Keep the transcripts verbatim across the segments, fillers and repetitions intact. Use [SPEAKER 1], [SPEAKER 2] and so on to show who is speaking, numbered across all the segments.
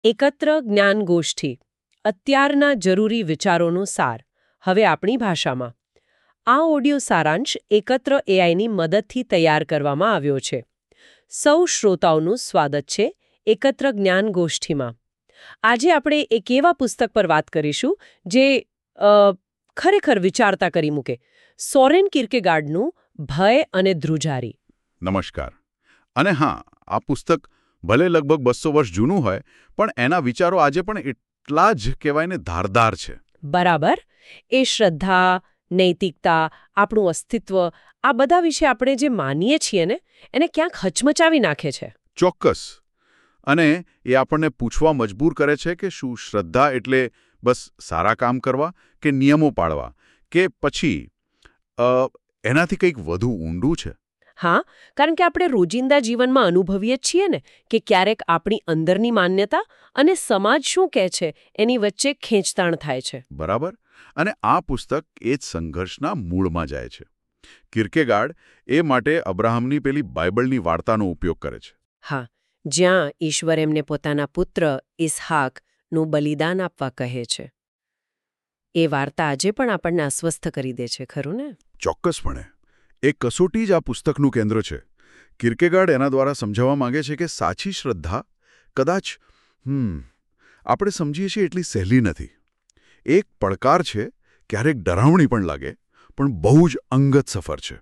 [SPEAKER 1] એકત્ર જ્ઞાન ગોષ્ઠી અત્યારના જરૂરી વિચારોનો સાર હવે આપણી ભાષામાં. આ ઓડિયો સારાંશ એકત્ર એઆઈની મદદથી તૈયાર કરવામાં આવ્યો છે. સૌ શ્રોતાઓનું સ્વાગત છે એકત્ર જ્ઞાન ગોષ્ઠીમાં. આજે આપણે એક એવા પુસ્તક પર વાત કરીશું જે અ, ખરેખર વિચારતા કરી મૂકે. સોરેન કિર્કેગાર્ડનું ભય અને ધ્રુજારી.
[SPEAKER 2] નમસ્કાર. અને હા, આ પુસ્તક ભલે લગભગ બસો વર્ષ જૂનું હોય, પણ એના વિચારો આજે પણ એટલા જ કહેવાય ને ધારદાર છે.
[SPEAKER 1] બરાબર. એ શ્રદ્ધા, નૈતિકતા, આપણું અસ્તિત્વ, આ બધા વિશે આપણે જે માનીએ છીએ ને એને ક્યાંક હચમચાવી નાખે છે.
[SPEAKER 2] ચોક્કસ. અને એ આપણને પૂછવા મજબૂર કરે છે કે શું શ્રદ્ધા એટલે બસ સારા કામ કરવા કે નિયમો પાળવા, કે પછી અ, એનાથી કંઈક વધુ ઊંડું છે.
[SPEAKER 1] હા, કારણ કે આપણે રોજિંદા જીવનમાં અનુભવીએ જ છીએ ને કે ક્યારેક આપણી અંદરની માન્યતા અને સમાજ શું કહે છે એની વચ્ચે ખેંચતાણ થાય છે.
[SPEAKER 2] બરાબર. અને આ પુસ્તક એ જ સંઘર્ષના મૂળમાં જાય છે. કિર્કેગાર્ડ એ માટે અબ્રાહમની પેલી બાઇબલની વાર્તાનો ઉપયોગ કરે છે.
[SPEAKER 1] હા, જ્યાં ઈશ્વર એમને પોતાના પુત્ર ઇસ્હાકનું બલિદાન આપવા કહે છે. એ વાર્તા આજે પણ આપણને અસ્વસ્થ કરી દે છે, ખરું ને?
[SPEAKER 2] ચોક્કસપણે. એ કસોટી જ આ પુસ્તકનું કેન્દ્ર છે. કિર્કેગાર્ડ એના દ્વારા સમજાવવા માંગે છે કે સાચી શ્રદ્ધા કદાચ હમ આપણે સમજીએ છીએ એટલી સહેલી નથી. એક પડકાર છે, ક્યારેક ડરાવણી પણ લાગે, પણ બહુ જ અંગત સફર છે.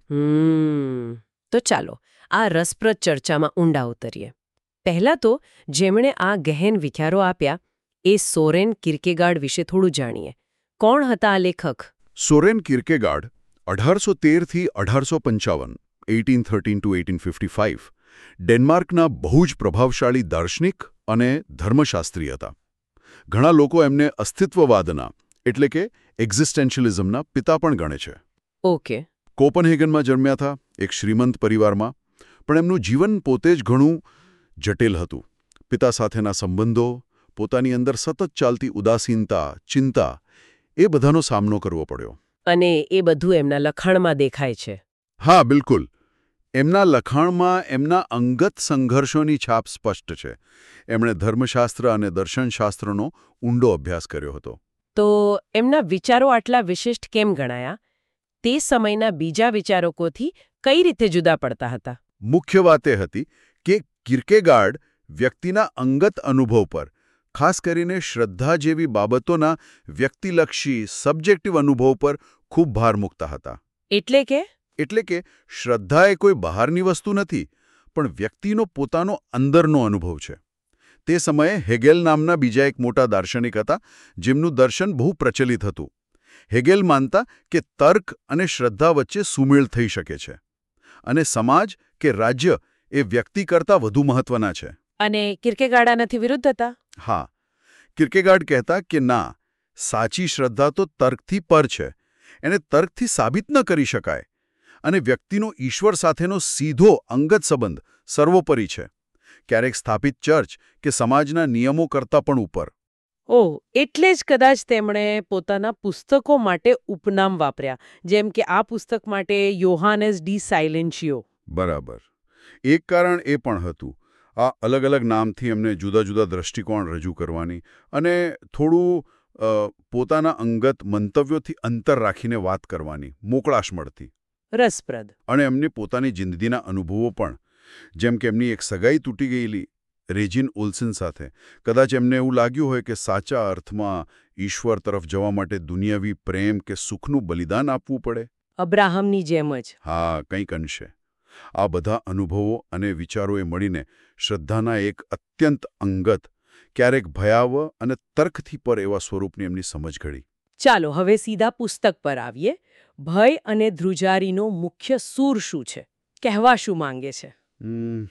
[SPEAKER 1] હમ તો ચાલો આ રસપ્રદ ચર્ચામાં ઊંડા ઉતરીએ. પહેલાં તો જેમણે આ ગહેન વિચારો આપ્યા એ સોરેન કિર્કેગાર્ડ વિશે થોડું જાણીએ. કોણ હતા આ લેખક?
[SPEAKER 2] સોરેન કિર્કેગાર્ડ અઢારસો તેરથી અઢારસો પંચાવન eighteen thirteen to eighteen fifty five ડેનમાર્કના બહુ જ પ્રભાવશાળી દાર્શનિક અને ધર્મશાસ્ત્રી હતા. ઘણા લોકો એમને અસ્તિત્વવાદના એટલે કે એક્ઝિસ્ટેન્શિયલિઝમના પિતા પણ ગણે છે.
[SPEAKER 1] ઓકે.
[SPEAKER 2] કોપનહેગનમાં જન્મ્યા હતા, એક શ્રીમંત પરિવારમાં, પણ એમનું જીવન પોતે જ ઘણું જટિલ હતું. પિતા સાથેના સંબંધો, પોતાની અંદર સતત ચાલતી ઉદાસીનતા, ચિંતા, એ બધાનો સામનો કરવો પડ્યો.
[SPEAKER 1] અને એ બધું એમના લખાણમાં દેખાય છે.
[SPEAKER 2] હા, બિલકુલ. એમના લખાણમાં એમના અંગત સંઘર્ષોની છાપ સ્પષ્ટ છે. એમણે ધર્મશાસ્ત્ર અને દર્શનશાસ્ત્રનો ઊંડો અભ્યાસ કર્યો હતો.
[SPEAKER 1] તો એમના વિચારો આટલા વિશિષ્ટ કેમ ગણાયા? તે સમયના બીજા વિચારકોથી કઈ રીતે જુદા પડતા હતા?
[SPEAKER 2] મુખ્ય વાત એ હતી કે કિર્કેગાર્ડ વ્યક્તિના અંગત અનુભવ પર, ખાસ કરીને શ્રદ્ધા જેવી બાબતોના વ્યક્તિલક્ષી સબ્જેક્ટિવ અનુભવ પર ખૂબ ભાર મૂકતા હતા.
[SPEAKER 1] એટલે કે
[SPEAKER 2] એટલે કે શ્રદ્ધા એ કોઈ બહારની વસ્તુ નથી, પણ વ્યક્તિનો પોતાનો અંદરનો અનુભવ છે. તે સમયે હેગેલ નામના બીજા એક મોટા દાર્શનિક હતા, જેમનું દર્શન બહુ પ્રચલિત હતું. હેગેલ માનતા કે તર્ક અને શ્રદ્ધા વચ્ચે સુમેળ થઈ શકે છે, અને સમાજ કે રાજ્ય એ વ્યક્તિ કરતાં વધુ મહત્વના છે.
[SPEAKER 1] અને કિર્કેગાર્ડ આનાથી વિરુદ્ધ હતા?
[SPEAKER 2] હા. કિર્કેગાર્ડ કહેતા કે ના, સાચી શ્રદ્ધા તો તર્કથી પર છે, એને તર્કથી સાબિત ન કરી શકાય, અને વ્યક્તિનો ઈશ્વર સાથેનો સીધો અંગત સંબંધ સર્વોપરી છે, ક્યારેક સ્થાપિત ચર્ચ કે સમાજના નિયમો કરતાં પણ ઉપર.
[SPEAKER 1] ઓહ, એટલે જ કદાચ તેમણે પોતાના પુસ્તકો માટે ઉપનામ વાપર્યા, જેમ કે આ પુસ્તક માટે યોહાનેસ ડી સાયલેન્શિયો.
[SPEAKER 2] બરાબર. એક કારણ એ પણ હતું, આ અલગ અલગ નામથી એમને જુદા જુદા દ્રષ્ટિકોણ રજૂ કરવાની અને થોડું અ, પોતાના અંગત મંતવ્યોથી અંતર રાખીને વાત કરવાની મોકળાશ મળતી.
[SPEAKER 1] રસપ્રદ.
[SPEAKER 2] અને એમની પોતાની જિંદગીના અનુભવો પણ, જેમ કે એમની એક સગાઈ તૂટી ગયેલી રેજિન ઓલ્સન સાથે, કદાચ એમને એવું લાગ્યું હોય કે સાચા અર્થમાં ઈશ્વર તરફ જવા માટે દુનિયાવી પ્રેમ કે સુખનું બલિદાન આપવું પડે.
[SPEAKER 1] અબ્રાહમની જેમ જ.
[SPEAKER 2] હા, કંઈક અંશે. આ બધા અનુભવો અને વિચારોએ મળીને શ્રદ્ધાના એક અત્યંત અંગત, ક્યારેક ભયાવહ અને તર્કથી પર એવા સ્વરૂપની એમની સમજ ઘડી.
[SPEAKER 1] ચાલો હવે સીધા પુસ્તક પર આવીએ. ભય અને ધ્રુજારીનો મુખ્ય સૂર શું છે? કહેવા શું માંગે છે?
[SPEAKER 2] હમ,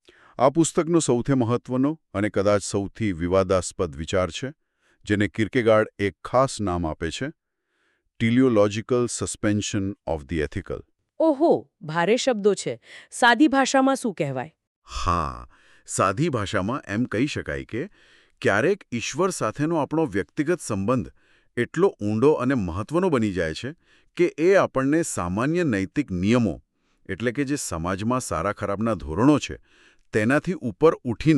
[SPEAKER 2] આ પુસ્તકનો સૌથી મહત્વનો અને કદાચ સૌથી વિવાદાસ્પદ વિચાર છે, જેને કિર્કેગાર્ડ એક ખાસ નામ આપે છે, teleological suspension of the ethical.
[SPEAKER 1] ઓહો, ભારે શબ્દો છે. સાદી ભાષામાં શું કહેવાય?
[SPEAKER 2] હા, સાદી ભાષામાં એમ કહી શકાય કે ક્યારેક ઈશ્વર સાથેનો આપણો વ્યક્તિગત સંબંધ એટલો ઊંડો અને મહત્વનો બની જાય છે કે એ આપણને સામાન્ય નૈતિક નિયમો, એટલે કે જે સમાજમાં સારા ખરાબના ધોરણો છે, તેનાથી ઉપર ઉઠીને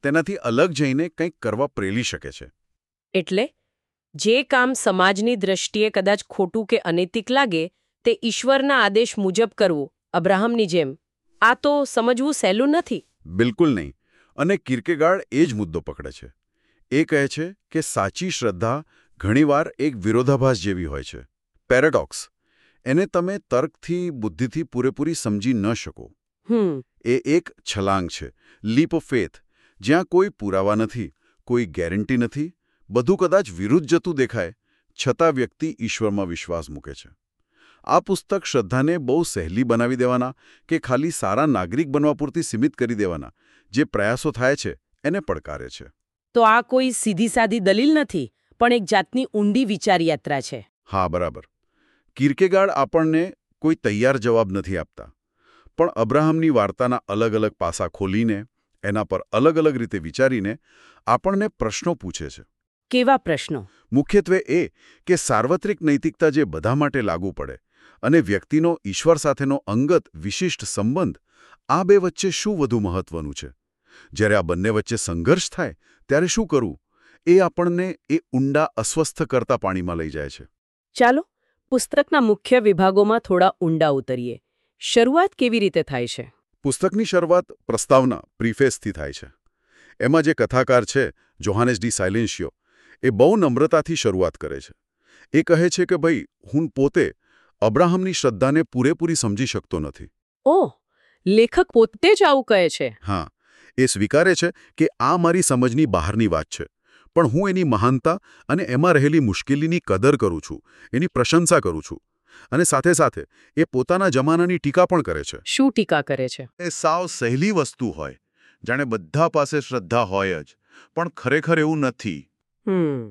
[SPEAKER 2] તેનાથી અલગ જઈને કંઈક કરવા પ્રેરી શકે છે.
[SPEAKER 1] એટલે જે કામ સમાજની દ્રષ્ટિએ કદાચ ખોટું કે અનૈતિક લાગે તે ઈશ્વરના આદેશ મુજબ કરવું, અબ્રાહમની જેમ, આ તો સમજવું સહેલું નથી.
[SPEAKER 2] બિલકુલ નહીં. અને કિર્કેગાર્ડ એ જ મુદ્દો પકડે છે. એ કહે છે કે સાચી શ્રદ્ધા ઘણીવાર એક વિરોધાભાસ જેવી હોય છે, પેરેડોક્સ. એને તમે તર્કથી, બુદ્ધિથી પૂરેપૂરી સમજી ન શકો.
[SPEAKER 1] હમ
[SPEAKER 2] એ એક છલાંગ છે, લીપ ઓફ ફેથ, જ્યાં કોઈ પુરાવા નથી, કોઈ ગેરંટી નથી, બધું કદાચ વિરુદ્ધ જતું દેખાય, છતાં વ્યક્તિ ઈશ્વરમાં વિશ્વાસ મૂકે છે. આ પુસ્તક શ્રદ્ધાને બહુ સહેલી બનાવી દેવાના કે ખાલી સારા નાગરિક બનવા પૂરતી સીમિત કરી દેવાના જે પ્રયાસો થાય છે એને પડકારે છે.
[SPEAKER 1] તો આ કોઈ સીધી સાદી દલીલ નથી, પણ એક જાતની ઊંડી વિચારયાત્રા છે.
[SPEAKER 2] હા, બરાબર. કિર્કેગાર્ડ આપણને કોઈ તૈયાર જવાબ નથી આપતા, પણ અબ્રાહમની વાર્તાના અલગ અલગ પાસા ખોલીને, એના પર અલગ અલગ રીતે વિચારીને આપણને પ્રશ્નો પૂછે છે.
[SPEAKER 1] કેવા પ્રશ્નો?
[SPEAKER 2] મુખ્યત્વે એ કે સાર્વત્રિક નૈતિકતા જે બધા માટે લાગુ પડે અને વ્યક્તિનો ઈશ્વર સાથેનો અંગત વિશિષ્ટ સંબંધ, આ બે વચ્ચે શું વધુ મહત્વનું છે? જ્યારે આ બંને વચ્ચે સંઘર્ષ થાય ત્યારે શું કરવું? એ આપણને એ ઊંડા અસ્વસ્થ કરતા પાણીમાં લઈ જાય છે.
[SPEAKER 1] ચાલો પુસ્તકના મુખ્ય વિભાગોમાં થોડા ઊંડા ઉતરીએ. શરૂઆત કેવી રીતે થાય છે?
[SPEAKER 2] પુસ્તકની શરૂઆત પ્રસ્તાવના, પ્રીફેસથી થાય છે. એમાં જે કથાકાર છે, જોહાનેસ ડી સાયલેન્શિયો, એ બહુ નમ્રતાથી શરૂઆત કરે છે. એ કહે છે કે ભાઈ, હું પોતે અબ્રાહમની શ્રદ્ધાને પૂરેપૂરી સમજી શકતો નથી.
[SPEAKER 1] ઓહ, લેખક પોતે જ આવું કહે છે?
[SPEAKER 2] હા, એ સ્વીકારે છે કે આ મારી સમજની બહારની વાત છે, પણ હું એની મહાનતા અને એમાં રહેલી મુશ્કેલીની કદર કરું છું, એની પ્રશંસા કરું છું. અને સાથે સાથે એ પોતાના જમાનાની ટીકા પણ કરે છે.
[SPEAKER 1] શું ટીકા કરે છે?
[SPEAKER 2] એ સાવ સહેલી વસ્તુ હોય, જાણે બધા પાસે શ્રદ્ધા હોય જ, પણ ખરેખર એવું નથી.
[SPEAKER 1] હમ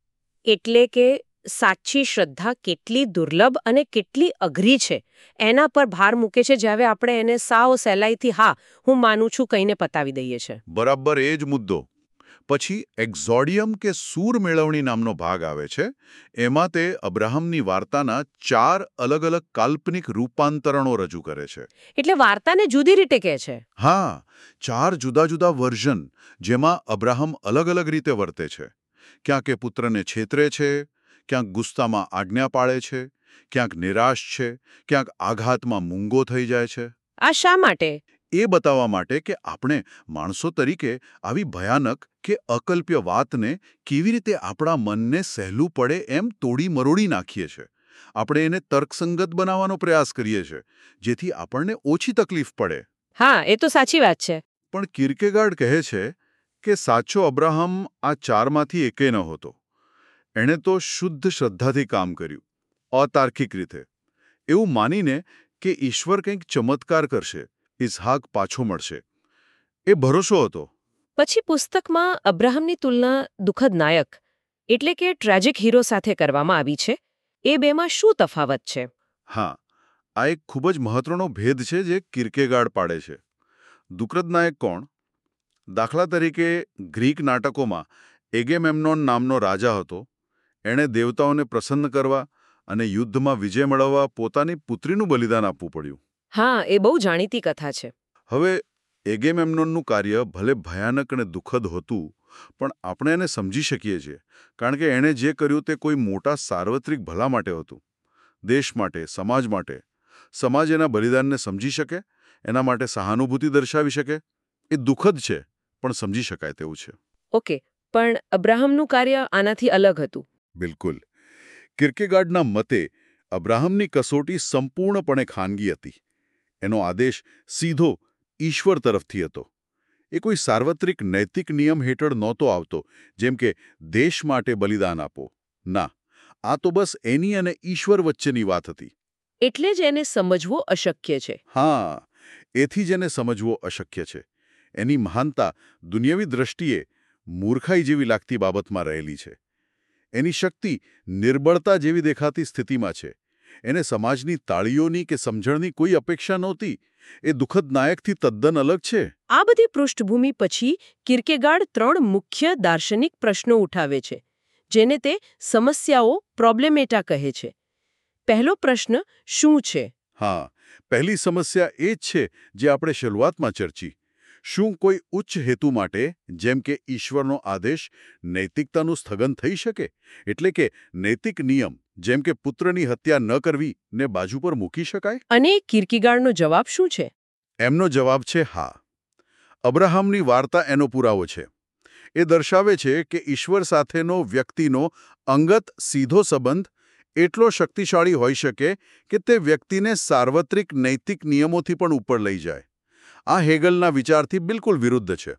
[SPEAKER 1] એટલે કે સાચી શ્રદ્ધા કેટલી દુર્લભ અને કેટલી અઘરી છે એના પર ભાર મૂકે છે, જ્યારે આપણે એને સાવ સહેલાઈથી હા હું માનું છું કહીને પતાવી દઈએ છે.
[SPEAKER 2] બરાબર એ જ મુદ્દો. પછી એક્ઝોડિયમ કે સૂર મેળવણી નામનો ભાગ આવે છે. એમાં તે અબ્રાહમની વાર્તાના ચાર અલગ અલગ કાલ્પનિક રૂપાંતરણો રજૂ કરે છે.
[SPEAKER 1] એટલે વાર્તાને જુદી રીતે કહે છે?
[SPEAKER 2] હા, ચાર જુદા જુદા વર્ઝન જેમાં અબ્રાહમ અલગ અલગ રીતે વર્તે છે. ક્યાંક એ પુત્રને છેતરે છે, ક્યાંક ગુસ્સામાં આજ્ઞા પાળે છે, ક્યાંક નિરાશ છે, ક્યાંક આઘાતમાં મૂંગો થઈ જાય છે.
[SPEAKER 1] આ શા માટે?
[SPEAKER 2] એ બતાવવા માટે કે આપણે માણસો તરીકે આવી ભયાનક કે અકલ્પ્ય વાતને કેવી રીતે આપણા મનને સહેલું પડે એમ તોડી મરોડી નાખીએ છીએ. આપણે એને તર્કસંગત બનાવવાનો પ્રયાસ કરીએ છીએ, જેથી આપણને ઓછી તકલીફ પડે.
[SPEAKER 1] હા, એ તો સાચી વાત છે.
[SPEAKER 2] પણ કિર્કેગાર્ડ કહે છે કે સાચો અબ્રાહમ આ ચારમાંથી એકેય નહોતો. એણે તો શુદ્ધ શ્રદ્ધાથી કામ કર્યું, અતાર્કિક રીતે, એવું માનીને કે ઈશ્વર કંઈક ચમત્કાર કરશે, ઇસ્હાક પાછો મળશે. એ ભરોસો હતો.
[SPEAKER 1] પછી પુસ્તકમાં અબ્રાહમની તુલના દુઃખદ નાયક એટલે કે ટ્રેજિક હીરો સાથે કરવામાં આવી છે. એ બેમાં શું તફાવત છે?
[SPEAKER 2] હા, આ એક ખૂબ જ મહત્વનો ભેદ છે જે કિર્કેગાર્ડ પાડે છે. દુઃખદ નાયક કોણ? દાખલા તરીકે ગ્રીક નાટકોમાં એગેમેમ્નોન નામનો રાજા હતો. એણે દેવતાઓને પ્રસન્ન કરવા અને યુદ્ધમાં વિજય મેળવવા પોતાની પુત્રીનું બલિદાન આપવું પડ્યું.
[SPEAKER 1] હા, એ બહુ જાણીતી કથા છે.
[SPEAKER 2] હવે એગેમેમ્નોનનું કાર્ય ભલે ભયાનક અને દુઃખદ હતું, પણ આપણે એને સમજી શકીએ છીએ, કારણ કે એણે જે કર્યું તે કોઈ મોટા સાર્વત્રિક ભલા માટે હતું. દેશ માટે, સમાજ માટે. સમાજ એના બલિદાનને સમજી શકે, એના માટે સહાનુભૂતિ દર્શાવી શકે. એ દુઃખદ છે, પણ સમજી શકાય તેવું છે.
[SPEAKER 1] ઓકે, પણ અબ્રાહમનું કાર્ય આનાથી અલગ હતું.
[SPEAKER 2] બિલકુલ. કિર્કેગાર્ડના મતે અબ્રાહમની કસોટી સંપૂર્ણપણે ખાનગી હતી. એનો આદેશ સીધો ઈશ્વર તરફથી હતો. એ કોઈ સાર્વત્રિક નૈતિક નિયમ હેઠળ નહોતો આવતો, જેમ કે દેશ માટે બલિદાન આપો. ના, આ તો બસ એની અને ઈશ્વર વચ્ચેની વાત હતી.
[SPEAKER 1] એટલે જ એને સમજવો અશક્ય છે.
[SPEAKER 2] હા, એથી જ એને સમજવો અશક્ય છે. એની મહાનતા દુનિયાવી દ્રષ્ટિએ મૂર્ખાઈ જેવી લાગતી બાબતમાં રહેલી છે. એની શક્તિ નિર્બળતા જેવી દેખાતી સ્થિતિમાં છે. એને સમાજની તાળીઓની કે સમજણની કોઈ અપેક્ષા નહોતી. એ દુઃખદ નાયકથી તદ્દન અલગ છે.
[SPEAKER 1] આ બધી પૃષ્ઠભૂમિ પછી કિર્કેગાર્ડ ત્રણ મુખ્ય દાર્શનિક પ્રશ્નો ઉઠાવે છે, જેને તે સમસ્યાઓ પ્રોબ્લેમેટા કહે છે. પહેલો પ્રશ્ન શું છે?
[SPEAKER 2] હા, પહેલી સમસ્યા એ જ છે જે આપણે શરૂઆતમાં ચર્ચી. શું કોઈ ઉચ્ચ હેતુ માટે, જેમ કે ઈશ્વરનો આદેશ, નૈતિકતાનું સ્થગન થઈ શકે? એટલે કે નૈતિક નિયમ, જેમ કે પુત્રની હત્યા ન કરવી, ને બાજુ પર મૂકી શકાય?
[SPEAKER 1] અને કીર્કેગાર્ડનો જવાબ શું છે?
[SPEAKER 2] એમનો જવાબ છે હા. અબ્રાહમની વાર્તા એનો પુરાવો છે. એ દર્શાવે છે કે ઈશ્વર સાથેનો વ્યક્તિનો અંગત સીધો સંબંધ એટલો શક્તિશાળી હોઈ શકે કે તે વ્યક્તિને સાર્વત્રિક નૈતિક નિયમોથી પણ ઉપર લઈ જાય. આ હેગલના વિચારથી બિલકુલ વિરુદ્ધ છે.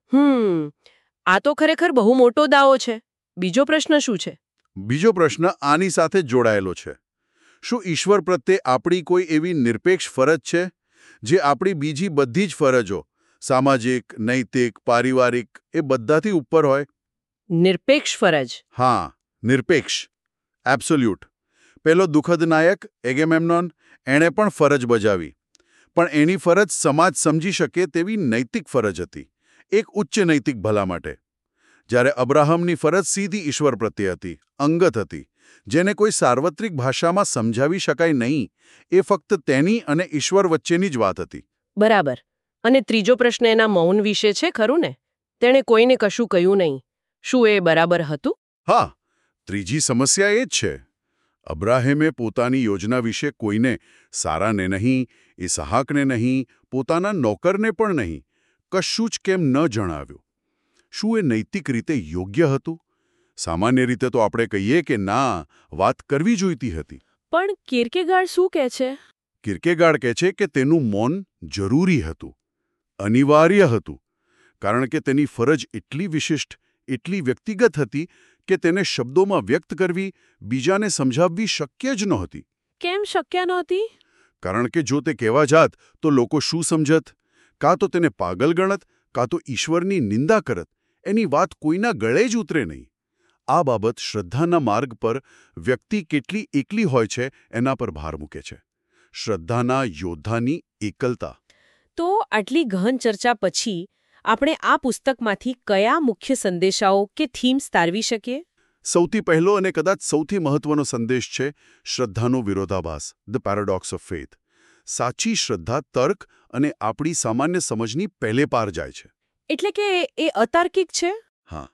[SPEAKER 1] હમ આ તો ખરેખર બહુ મોટો દાવો છે. બીજો પ્રશ્ન શું છે?
[SPEAKER 2] બીજો પ્રશ્ન આની સાથે જ જોડાયેલો છે. શું ઈશ્વર પ્રત્યે આપણી કોઈ એવી નિરપેક્ષ ફરજ છે જે આપણી બીજી બધી જ ફરજો, સામાજિક, નૈતિક, પારિવારિક, એ બધાથી ઉપર હોય?
[SPEAKER 1] નિરપેક્ષ ફરજ?
[SPEAKER 2] હા, નિરપેક્ષ, એબ્સોલ્યુટ. પેલો દુઃખદ નાયક એગેમેમ્નોન, એણે પણ ફરજ બજાવી, પણ એની ફરજ સમાજ સમજી શકે તેવી નૈતિક ફરજ હતી, એક ઉચ્ચ નૈતિક ભલા માટે. જ્યારે અબ્રાહમની ફરજ સીધી ઈશ્વર પ્રત્યે હતી, અંગત હતી, જેને કોઈ સાર્વત્રિક ભાષામાં સમજાવી શકાય નહીં. એ ફક્ત તેની અને ઈશ્વર વચ્ચેની જ વાત હતી.
[SPEAKER 1] બરાબર. અને ત્રીજો પ્રશ્ન એના મૌન વિશે છે, ખરું ને? તેણે કોઈને કશું કહ્યું નહીં. શું એ બરાબર હતું?
[SPEAKER 2] હા, ત્રીજી સમસ્યા એ જ છે. અબ્રાહેમે પોતાની યોજના વિશે કોઈને, સારાને નહીં, ઇસહાકને નહીં, પોતાના નોકરને પણ નહીં, કશું જ કેમ ન જણાવ્યું. શું એ નૈતિક રીતે યોગ્ય હતું? સામાન્ય રીતે તો આપણે કહીએ કે ના, વાત કરવી જોઈતી હતી.
[SPEAKER 1] પણ કીર્કેગાર્ડ શું કહે છે?
[SPEAKER 2] કીર્કેગાર્ડ કહે છે કે તેનું મૌન જરૂરી હતું, અનિવાર્ય હતું, કારણ કે તેની ફરજ એટલી વિશિષ્ટ, એટલી વ્યક્તિગત હતી કે તેને શબ્દોમાં વ્યક્ત કરવી, બીજાને સમજાવવી શક્ય જ નહોતી.
[SPEAKER 1] કેમ શક્ય નહોતી?
[SPEAKER 2] કારણ કે જો તે કહેવા જાત તો લોકો શું સમજત? કાં તો તેને પાગલ ગણત, કાં તો ઈશ્વરની નિંદા કરત. એની વાત કોઈના ગળે જ ઉતરે નહીં. આ બાબત શ્રદ્ધાના માર્ગ પર વ્યક્તિ કેટલી એકલી હોય છે એના પર ભાર મૂકે છે. શ્રદ્ધાના યોદ્ધાની એકલતા.
[SPEAKER 1] તો આટલી ગહન ચર્ચા પછી આપણે આ પુસ્તકમાંથી કયા મુખ્ય સંદેશાઓ કે થીમ્સ તારવી શકીએ?
[SPEAKER 2] સૌથી પહેલો અને કદાચ સૌથી મહત્વનો સંદેશ છે શ્રદ્ધાનો વિરોધાભાસ, ધ પેરાડોક્સ ઓફ ફેથ. સાચી શ્રદ્ધા તર્ક અને આપણી સામાન્ય સમજની પહેલે પાર જાય છે.
[SPEAKER 1] એટલે કે એ અતાર્કિક છે?
[SPEAKER 2] હા,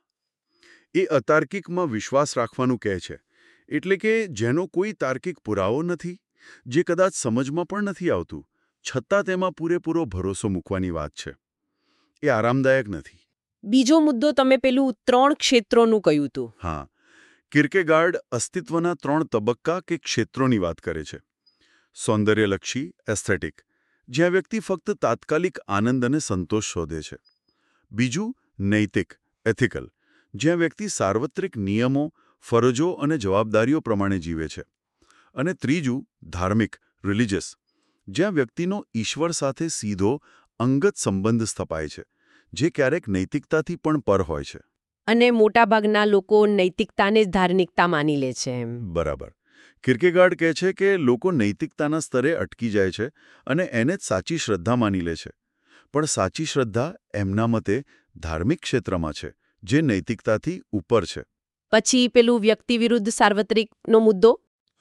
[SPEAKER 2] એ અતાર્કિકમાં વિશ્વાસ રાખવાનું કહે છે. એટલે કે જેનો કોઈ તાર્કિક પુરાવો નથી, જે કદાચ સમજમાં પણ નથી આવતું, છતાં તેમાં પૂરેપૂરો ભરોસો મૂકવાની વાત છે. એ આરામદાયક નથી.
[SPEAKER 1] બીજો મુદ્દો તમે પેલું ત્રણ ક્ષેત્રોનું કહ્યું હતું.
[SPEAKER 2] હા, કીર્કેગાર્ડ અસ્તિત્વના ત્રણ તબક્કા કે ક્ષેત્રોની વાત કરે છે. સૌંદર્યલક્ષી, એસ્થેટિક, જ્યાં વ્યક્તિ ફક્ત તાત્કાલિક આનંદ અને સંતોષ શોધે છે. બીજું નૈતિક, એથિકલ, જ્યાં વ્યક્તિ સાર્વત્રિક નિયમો, ફરજો અને જવાબદારીઓ પ્રમાણે જીવે છે. અને ત્રીજું ધાર્મિક, રિલિજિયસ, જ્યાં વ્યક્તિનો ઈશ્વર સાથે સીધો, અંગત સંબંધ સ્થપાય છે, જે ક્યારેક નૈતિકતાથી પણ પર હોય છે.
[SPEAKER 1] અને મોટાભાગના લોકો નૈતિકતાને જ ધાર્મિકતા માની લે છે એમ.
[SPEAKER 2] બરાબર. કીર્કેગાર્ડ કહે છે કે લોકો નૈતિકતાના સ્તરે અટકી જાય છે અને એને જ સાચી શ્રદ્ધા માની લે છે. પણ સાચી શ્રદ્ધા એમના મતે ધાર્મિક ક્ષેત્રમાં છે, જે નૈતિકતાથી ઉપર છે.
[SPEAKER 1] પછી પેલું વ્યક્તિ વિરુદ્ધ સાર્વત્રિકનો મુદ્દો?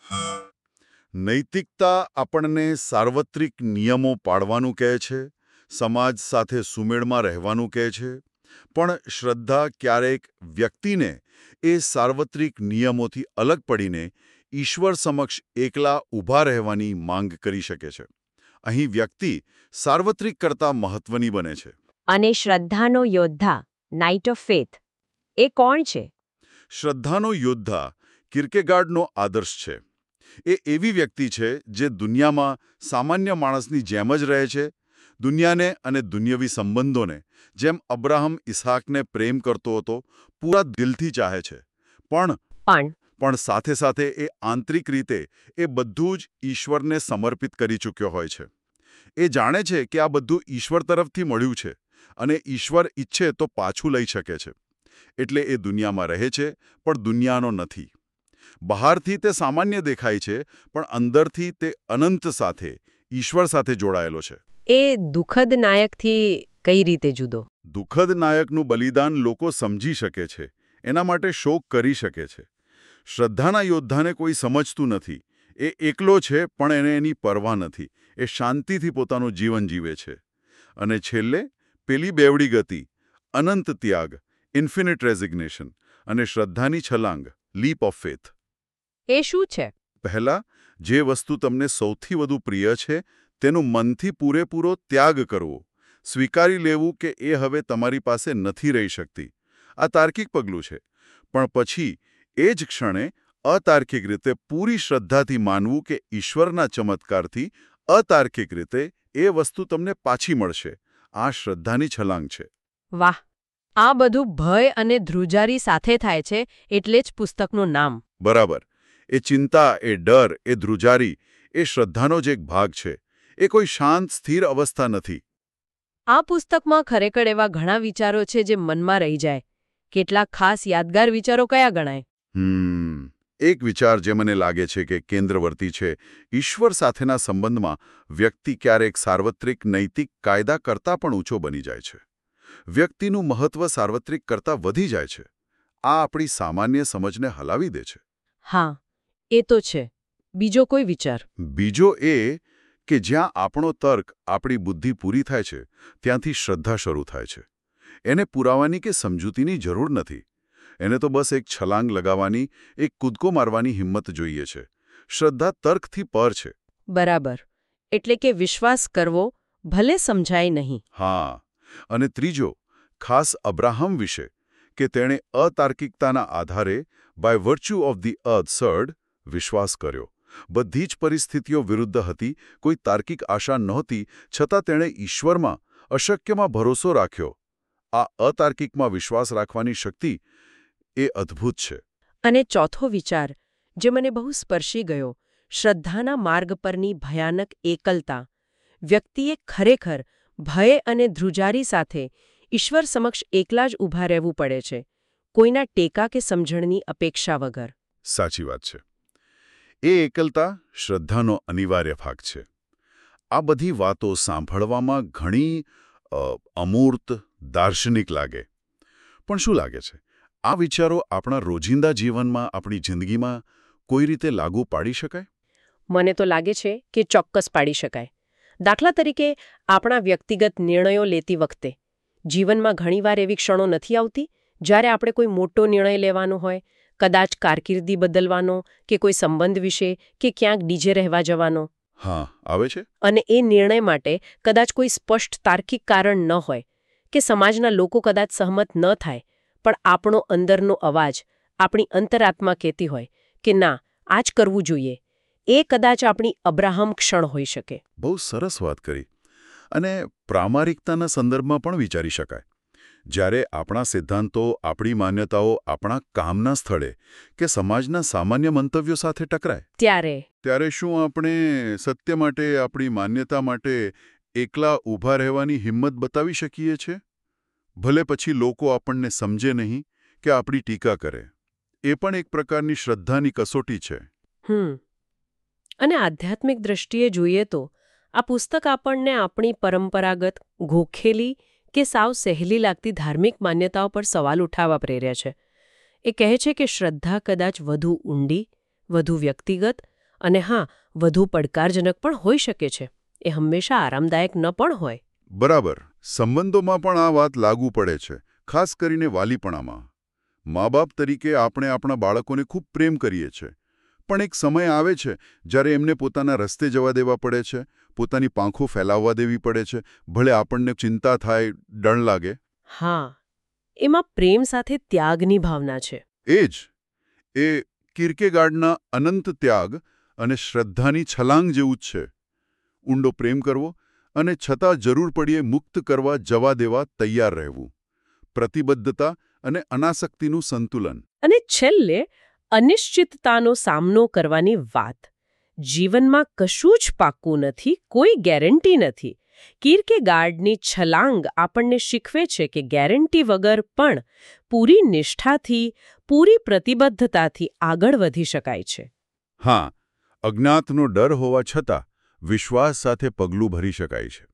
[SPEAKER 2] નૈતિકતા આપણને સાર્વત્રિક નિયમો પાળવાનું કહે છે, સમાજ સાથે સુમેળમાં રહેવાનું કહે છે, પણ શ્રદ્ધા ક્યારેક વ્યક્તિને એ સાર્વત્રિક નિયમોથી અલગ પડીને ઈશ્વર સમક્ષ એકલા ઊભા રહેવાની માંગ કરી શકે છે. અહીં વ્યક્તિ સાર્વત્રિક કરતાં મહત્વની બને છે.
[SPEAKER 1] અને શ્રદ્ધાનો યોદ્ધા, નાઇટ ઓફ ફેથ, એ કોણ છે?
[SPEAKER 2] શ્રદ્ધાનો યોદ્ધા કીર્કેગાર્ડનો આદર્શ છે. એ એવી વ્યક્તિ છે જે દુનિયામાં સામાન્ય માણસની જેમ જ રહે છે, દુનિયાને અને દુન્યવી સંબંધોને, જેમ અબ્રાહમ ઇસહાકને પ્રેમ કરતો હતો, પૂરા દિલથી ચાહે છે. પણ
[SPEAKER 1] પણ
[SPEAKER 2] પણ સાથે સાથે એ આંતરિક રીતે એ બધું જ ઈશ્વરને સમર્પિત કરી ચૂક્યો હોય છે. એ જાણે છે કે આ બધું ઈશ્વર તરફથી મળ્યું છે અને ઈશ્વર ઈચ્છે તો પાછું લઈ શકે છે. એટલે એ દુનિયામાં રહે છે, પણ દુનિયાનો નથી. બહારથી તે સામાન્ય દેખાય છે, પણ અંદરથી તે અનંત સાથે, ઈશ્વર સાથે જોડાયેલો છે.
[SPEAKER 1] એ દુઃખદ નાયકથી કઈ રીતે જુદો?
[SPEAKER 2] દુઃખદ નાયકનું બલિદાન લોકો સમજી શકે છે, એના માટે શોક કરી શકે છે. શ્રદ્ધાના યોદ્ધાને કોઈ સમજતું નથી. એ એકલો છે, પણ એને એની પરવા નથી. એ શાંતિથી પોતાનું જીવન જીવે છે. અને છેલ્લે પેલી બેવડી ગતિ, અનંત ત્યાગ, ઇન્ફિનિટ રેઝિગ્નેશન અને શ્રદ્ધાની છલાંગ, લીપ ઓફ ફેથ.
[SPEAKER 1] એ શું છે?
[SPEAKER 2] પહેલા, જે વસ્તુ તમને સૌથી વધુ પ્રિય છે તેનું મનથી પૂરેપૂરો ત્યાગ કરવો, સ્વીકારી લેવું કે એ હવે તમારી પાસે નથી રહી શકતી. આ તાર્કિક પગલું છે, પણ પછી એ જ ક્ષણે અતાર્કિક રીતે પૂરી શ્રદ્ધાથી માનવું કે ઈશ્વરના ચમત્કારથી અતાર્કિક રીતે એ વસ્તુ તમને પાછી મળશે. આ શ્રદ્ધાની છલાંગ છે.
[SPEAKER 1] વાહ! આ બધું ભય અને ધ્રુજારી સાથે થાય છે, એટલે જ પુસ્તકનું નામ.
[SPEAKER 2] બરાબર. એ ચિંતા, એ ડર, એ ધ્રુજારી, એ શ્રદ્ધાનો જ એક ભાગ છે. એ કોઈ શાંત, સ્થિર અવસ્થા નથી.
[SPEAKER 1] આ પુસ્તકમાં ખરેખર એવા ઘણા વિચારો છે જે મનમાં રહી જાય. કેટલાક ખાસ યાદગાર વિચારો કયા ગણાય?
[SPEAKER 2] હમ એક વિચાર જે મને લાગે છે કે કેન્દ્રવર્તી છે, ઈશ્વર સાથેના સંબંધમાં વ્યક્તિ ક્યારેક સાર્વત્રિક નૈતિક કાયદા કરતાં પણ ઊંચો બની જાય છે. વ્યક્તિનું મહત્વ સાર્વત્રિક કરતાં વધી જાય છે. આ આપણી સામાન્ય સમજને હલાવી દે છે.
[SPEAKER 1] હા, એ તો છે. બીજો કોઈ વિચાર?
[SPEAKER 2] બીજો એ કે જ્યાં આપણો તર્ક, આપણી બુદ્ધિ પૂરી થાય છે, ત્યાંથી શ્રદ્ધા શરૂ થાય છે. એને પુરાવાની કે સમજૂતીની જરૂર નથી. એને તો બસ એક છલાંગ લગાવવાની, એક કૂદકો મારવાની હિંમત જોઈએ છે. શ્રદ્ધા તર્કથી પર છે.
[SPEAKER 1] બરાબર. એટલે કે વિશ્વાસ કરવો, ભલે સમજાય નહીં.
[SPEAKER 2] હા. અને ત્રીજો, ખાસ અબ્રાહમ વિશે, કે તેણે અતાર્કિકતાના આધારે by virtue of the absurd વિશ્વાસ કર્યો. બધી જ પરિસ્થિતિઓ વિરુદ્ધ હતી, કોઈ તાર્કિક આશા નહોતી, છતાં તેણે ઈશ્વરમાં, અશક્યમાં ભરોસો રાખ્યો. આ અતાર્કિકમાં વિશ્વાસ રાખવાની શક્તિ એ અદ્ભુત છે.
[SPEAKER 1] અને ચોથો વિચાર, જે મને બહુ સ્પર્શી ગયો, શ્રદ્ધાના માર્ગ પરની ભયાનક એકલતા. વ્યક્તિએ ખરેખર ભય અને ધ્રુજારી સાથે ઈશ્વર સમક્ષ એકલા જ ઊભા રહેવું પડે છે, કોઈના ટેકા કે સમજણની અપેક્ષા વગર.
[SPEAKER 2] સાચી વાત છે. એ એકલતા શ્રદ્ધાનો અનિવાર્ય ભાગ છે. આ બધી વાતો સાંભળવામાં ઘણી અમૂર્ત, દાર્શનિક લાગે. પણ શું લાગે છે, આ વિચારો આપણા રોજિંદા જીવનમાં, આપણી જિંદગીમાં કોઈ રીતે લાગુ પાડી શકાય?
[SPEAKER 1] મને તો લાગે છે કે ચોક્કસ પાડી શકાય. દાખલા તરીકે, આપણા વ્યક્તિગત નિર્ણયો લેતી વખતે જીવનમાં ઘણીવાર એવી ક્ષણો નથી આવતી જ્યારે આપણે કોઈ મોટો નિર્ણય લેવાનો હોય, કદાચ કારકિર્દી બદલવાનો કે કોઈ સંબંધ વિશે કે ક્યાંક બીજે રહેવા જવાનો.
[SPEAKER 2] હા, આવે છે. અને
[SPEAKER 1] એ નિર્ણય માટે કદાચ કોઈ સ્પષ્ટ તાર્કિક કારણ ન હોય કે સમાજના લોકો કદાચ સહમત ન થાય, પણ આપણો અંદરનો અવાજ, આપણી અંતરાત્મા કહેતી હોય કે ના, આ જ કરવું જોઈએ. એ કદાચ આપણી અબ્રાહમ ક્ષણ હોઈ શકે.
[SPEAKER 2] બહુ સરસ વાત કરી. અને પ્રામાણિકતાના સંદર્ભમાં પણ વિચારી શકાય. જ્યારે આપણા સિદ્ધાંતો, આપણી માન્યતાઓ આપણા કામના સ્થળે કે સમાજના સામાન્ય મંતવ્યો સાથે ટકરાય,
[SPEAKER 1] ત્યારે
[SPEAKER 2] ત્યારે શું આપણે સત્ય માટે, આપણી માન્યતા માટે એકલા ઊભા રહેવાની હિંમત બતાવી શકીએ છીએ? ભલે પછી લોકો આપણને સમજે નહીં કે આપણી ટીકા કરે. એ પણ એક પ્રકારની શ્રદ્ધાની કસોટી છે.
[SPEAKER 1] હમ અને આધ્યાત્મિક દ્રષ્ટિએ જોઈએ તો આ પુસ્તક આપણને આપણી પરંપરાગત, ગોખેલી કે સાવ સહેલી લાગતી ધાર્મિક માન્યતાઓ પર સવાલ ઉઠાવવા પ્રેરે છે. એ કહે છે કે શ્રદ્ધા કદાચ વધુ ઊંડી, વધુ વ્યક્તિગત અને હા, વધુ પડકારજનક પણ હોઈ શકે છે. એ હંમેશા આરામદાયક ન પણ હોય.
[SPEAKER 2] બરાબર. સંબંધોમાં પણ આ વાત લાગુ પડે છે, ખાસ કરીને વાલીપણામાં. મા બાપ તરીકે આપણે આપણા બાળકોને ખૂબ પ્રેમ કરીએ છીએ, પણ એક સમય આવે છે જ્યારે એમને પોતાના રસ્તે જવા દેવા પડે છે, પોતાની પાંખો ફેલાવવા દેવી પડે છે, ભલે આપણને ચિંતા થાય, ડર લાગે.
[SPEAKER 1] હા, એમાં પ્રેમ સાથે ત્યાગની ભાવના છે.
[SPEAKER 2] એ જ. એ કિર્કેગાર્ડના અનંત ત્યાગ અને શ્રદ્ધાની છલાંગ જેવું જ છે. ઊંડો પ્રેમ કરવો અને છતાં જરૂર પડીએ મુક્ત કરવા, જવા દેવા તૈયાર રહેવું. પ્રતિબદ્ધતા અને અનાસક્તિનું સંતુલન.
[SPEAKER 1] અને છેલ્લે અનિશ્ચિતતાનો સામનો કરવાની વાત. જીવનમાં કશું જ પાક્કું નથી, કોઈ ગેરંટી નથી. કિર્કેગાર્ડની છલાંગ આપણને શીખવે છે કે ગેરંટી વગર પણ પૂરી નિષ્ઠાથી, પૂરી પ્રતિબદ્ધતાથી આગળ વધી શકાય છે.
[SPEAKER 2] હા, અજ્ઞાતનો ડર હોવા છતાં વિશ્વાસ સાથે પગલું ભરી શકાય છે.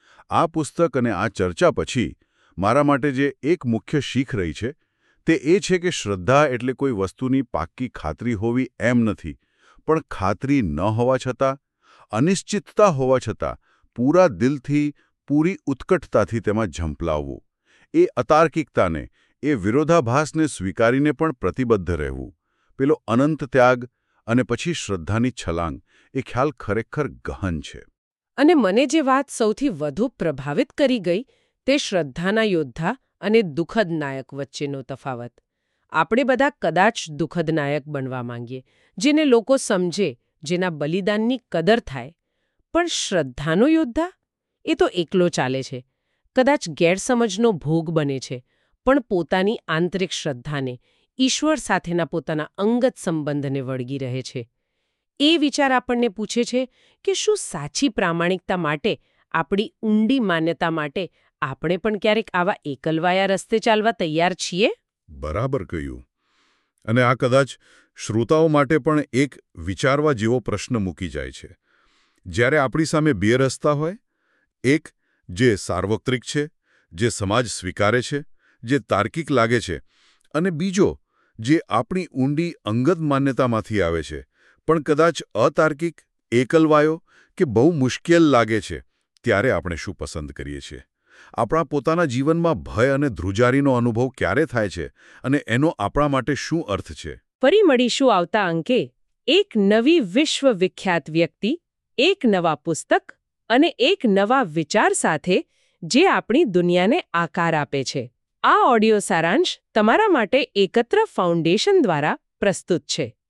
[SPEAKER 2] આ પુસ્તક અને આ ચર્ચા પછી મારા માટે જે એક મુખ્ય શીખ રહી છે, તે એ છે કે શ્રદ્ધા એટલે કોઈ વસ્તુની પાક્કી ખાતરી હોવી એમ નથી, પણ ખાતરી ન હોવા છતાં, અનિશ્ચિતતા હોવા છતાં, પૂરા દિલથી, પૂરી ઉત્કટતાથી તેમાં ઝંપલાવવું, એ અતાર્કિકતાને, એ વિરોધાભાસને સ્વીકારીને પણ પ્રતિબદ્ધ રહેવું, પેલો અનંત ત્યાગ અને પછી શ્રદ્ધાની છલાંગ, એ ખ્યાલ ખરેખર ગહન છે.
[SPEAKER 1] અને મને જે વાત સૌથી વધુ પ્રભાવિત કરી ગઈ તે શ્રદ્ધાના યોદ્ધા અને દુઃખદ નાયક વચ્ચેનો તફાવત. આપણે બધા કદાચ દુઃખદ નાયક બનવા માંગીએ, જેને લોકો સમજે, જેના બલિદાનની કદર થાય. પણ શ્રદ્ધાનો યોદ્ધા? એ તો એકલો ચાલે છે. કદાચ ગેરસમજનો ભોગ બને છે, પણ પોતાની આંતરિક શ્રદ્ધાને, ઈશ્વર સાથેના પોતાના અંગત સંબંધને વળગી રહે છે. એ વિચાર આપણને પૂછે છે કે શું સાચી પ્રામાણિકતા માટે, આપણી ઊંડી માન્યતા માટે આપણે પણ ક્યારેક આવા એકલવાયા રસ્તે ચાલવા તૈયાર છીએ?
[SPEAKER 2] બરાબર કહ્યું. અને આ કદાચ શ્રોતાઓ માટે પણ એક વિચારવા જેવો પ્રશ્ન મૂકી જાય છે. જ્યારે આપણી સામે બે રસ્તા હોય, એક જે સાર્વત્રિક છે, જે સમાજ સ્વીકારે છે, જે તાર્કિક લાગે છે, અને બીજો જે આપણી ઊંડી અંગત માન્યતામાંથી આવે છે, પણ કદાચ અતાર્કિક, એકલવાયો કે બહુ મુશ્કેલ લાગે છે, ત્યારે આપણે શું પસંદ કરીએ છીએ? આપણા પોતાના જીવનમાં ભય અને ધ્રુજારીનો અનુભવ ક્યારે થાય છે અને એનો આપણા માટે શું અર્થ છે?
[SPEAKER 1] ફરી મળીશું આવતા અંકે એક નવી વિશ્વ વિખ્યાત વ્યક્તિ, એક નવા પુસ્તક અને એક નવા વિચાર સાથે જે આપણી દુનિયાને આકાર આપે છે. આ ઓડિયો સારાંશ તમારા માટે એકત્ર ફાઉન્ડેશન દ્વારા પ્રસ્તુત છે.